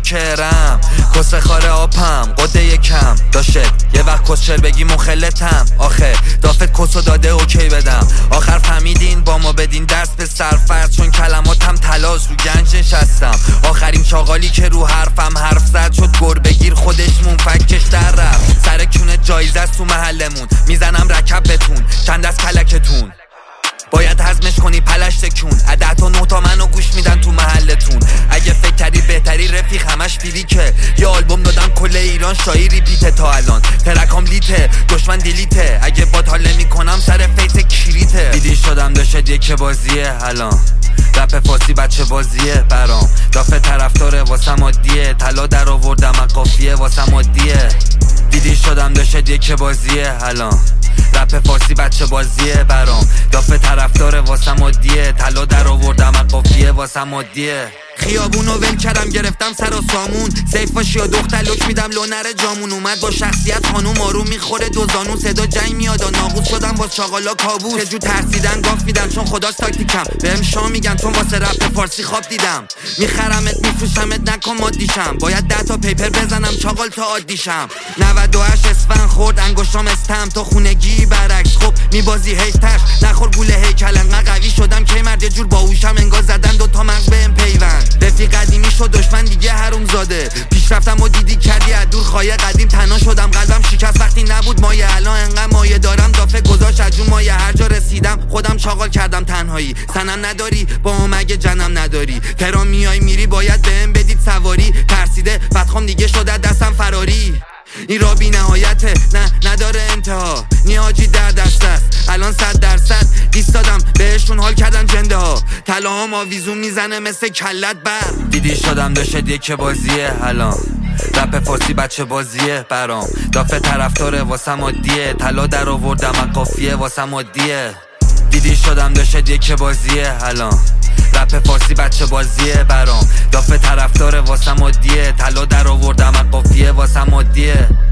کرم کسه خاره آپم قده یکم داشت یه وقت کسچر بگی مخلتم آخه دافت کسو داده اوکی بدم آخر فهمیدین با ما بدین درس به سرفرد چون کلماتم تلاز رو گنج نشستم آخرین چاقالی که رو حرفم حرف زد شد گربگیر خودش منفکش در رفت سر کونه جایزه است تو محلمون میزنم رکب بتون چند از کلکتون باید هضمش کنی پلش تکون 10 تا 9 تا منو گوش میدن تو محلتون اگه فکر کردی بهتری رفیق همش فریکه یه آلبوم دادم کل ایران شایی ریپیته تا الان ترکام لیته دشمن دیلیته اگه بات حال نمیکنم سر فیس کریته دیدی شدم داشت یک بازیه الان رپ فارسی بچه بازیه برام دافه طرفدار واسم عادیه طلا در آوردم قافیه واسم عادیه دیدی شدم داشت یک بازیه الان رپ فارسی بچه بازیه برام دافه طرفدار واسم عادیه طلا در آوردم قافیه واسم عادیه خیابونو ول کردم گرفتم سر و سامون سیف باشی و دختر لک میدم لونر جامون اومد با شخصیت خانوم آروم میخوره دو زانون صدا جنگ میاد و ناقوس شدم با چاقالا کابوس جو ترسیدن گاف میدن چون خداش تاکتیکم بهم شام میگن چون واسه رپ فارسی خواب دیدم میخرمت میفروشمت نکن مادیشم باید 10 تا پیپر بزنم چاقال تا عادیشم 98 اسفن خورد انگشتام استم تا خونگی برعکس خب میبازی هیتش نخور گوله هیکل انقدر قوی شدم که مرد یه جور باهوشم انگار زدن 2 تا مغز بهم پیوند رفیق قدیمی شد دشمن دیگه حروم زاده پیشرفتم و دیدی کردی از دور خایه قدیم تنها شدم قلبم شکست وقتی نبود مایه الان انقدر مایه دارم دافه گذاشت از جون مایه هر جا رسیدم خودم چاقال کردم تنهایی سنم نداری با هم اگه جنم نداری تهران میای میری باید بهم بدید سواری ترسیده بدخوام دیگه شده دستم فراری این را بی نهایته نه نداره انتها نیاجی در دست است الان 100% دیست دادم بهشون حال کردن جنده ها طلاهام آویزون میزنه مثل کلت بر دیدی شدم داشت یک بازیه الان رپ فارسی بچه بازیه برام دافه طرفدار واسم عادیه طلا در آوردم قافیه واسم عادیه دیدی شدم داشت یک بازیه الان رپ فارسی بچه بازیه برام دافه طرفدار واسم عادیه طلا در آوردم قافیه واسم عادیه